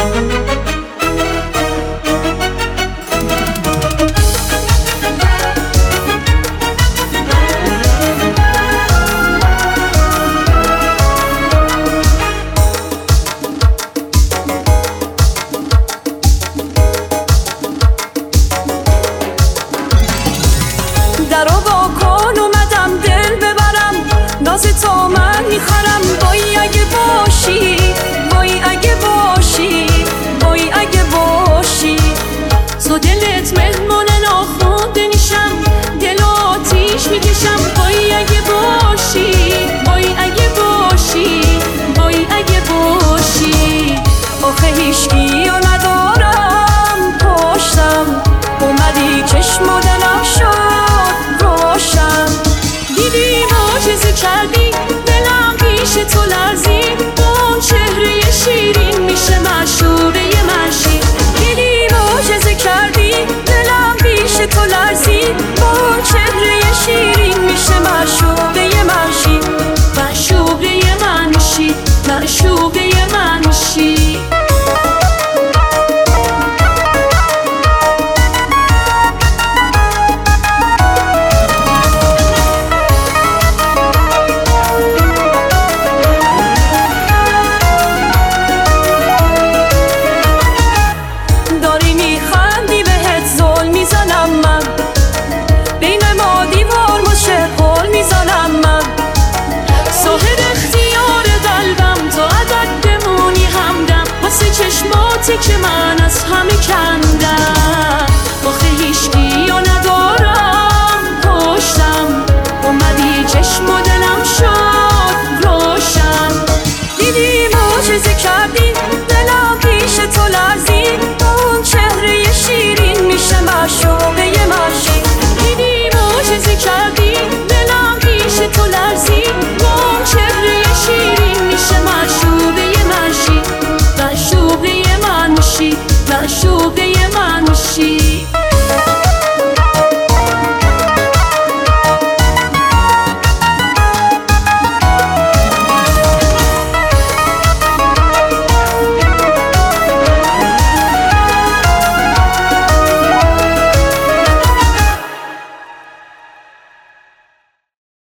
درو با کن اومدم دل ببرم، ناز تو من میخرم. وای اگه باشی، وای اگه باشی، وای اگه باشی. تو دلت مهمون ناخونده نیشم، دل آتیش میکشم. وای اگه باشی، وای اگه باشی، وای اگه باشی. آخه هیچکی رو ندارم پشتم، اومدی چشم و دلم شد روشن. دیدی معجزه کردی، دلم پیش تو لرزید. اون چهره شیرین میشه معشوقه منشی. دیدی معجزه کردی، دلم پیش تو لرزید. اون چهره شیرین میشه معشوقه منشی. معشوقه منشی، معشوقه منشی. چشماتی که من از همه کن